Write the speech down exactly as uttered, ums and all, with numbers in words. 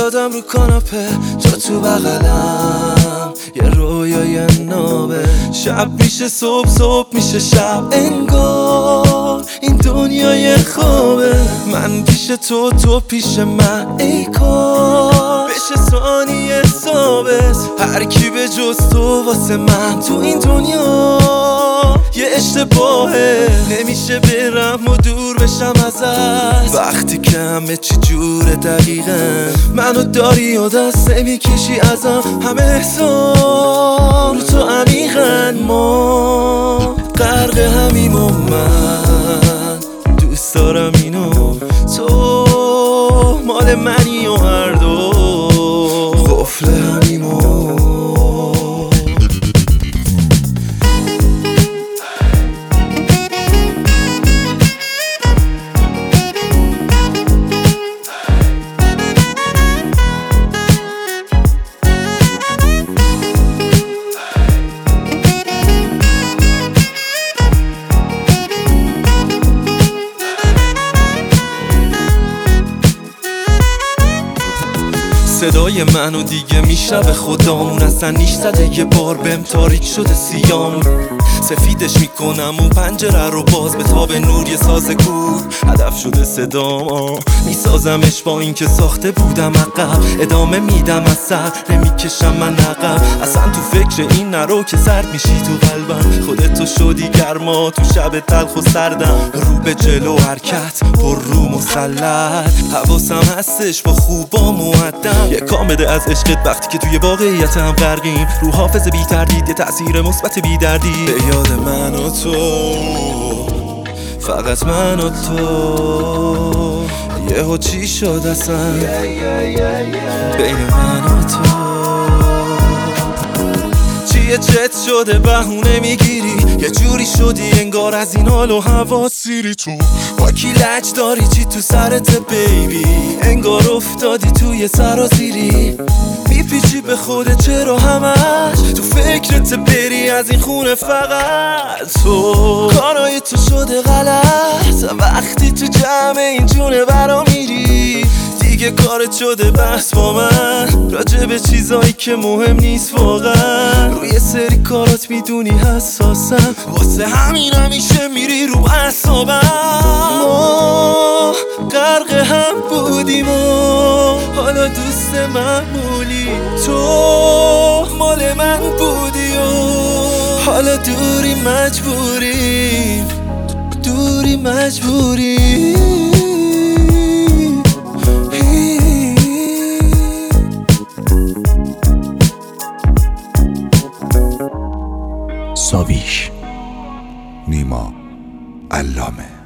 افتادم رو کاناپه، تو تو بغلم، یه رویای نابه. شب میشه صبح، صبح میشه شب، انگار این دنیای خوابه. من پیش تو، تو پیش من، ای کاش بشه ثانیه ثابت. هر کی به جز تو واسه من تو این دنیا یه اشتباهه. نمیشه برم و دور بشم ازت وقتی که همه چی جوره دقیقا. منو داری و دست نمیکشی ازم، همه احسان رو تو عمیقن. ما غرق همیم و من دوست دارم اینو، تو مال منی و هر دو قفل همیم و صدای منو دیگه میشنوه خدامون، اصلا نیش زده یه بار بهم تاریک شده سیام. سفیدش میکنم و پنجره رو باز به تاب نور، یه ساز کور هدف شده صدام. میسازمش با این که ساخته بودم عقب، ادامه میدم از سر نمیکشم من عقب. اصلا تو فکر این نرو که سرد میشی تو قلبم. خودتو شدی گرما تو شب تلخ و سردم، رو به جلو حرکت پر رو مسلط. حواسم هستش با خوبا مودم، یه کام بده از عشقت وقتی که توی واقعیت هم غرقیم. رو حافظ بی تردید یه تأثیر مثبت بی دردی به یاد من و تو، فقط من و تو. یهو چی شد اصلا بین من و تو؟ چیه چت شده بهونه میگیری، یه جوری شدی انگار از این حال و هوا سیری. تو با کی لج داری، چی تو سرت بیبی؟ انگار افتادی توی سرازیری، میپیچی به خودت چرا همش تو فکرت بری از این خونه. فقط تو کارای تو شده غلط وقتی تو جمع این جونه برا میری. دیگه کارت شده بحث با من راجع به چیزایی که مهم نیست واقعا. روی سری کارات میدونی حساسم، واسه همین همیشه میری رو اعصابم. ما غرق هم بودیم و حالا دوست معمولی، تو مال من بودی و حالا دوری مجبوریم، دوری مجبوریم. ساویش نیما علامه.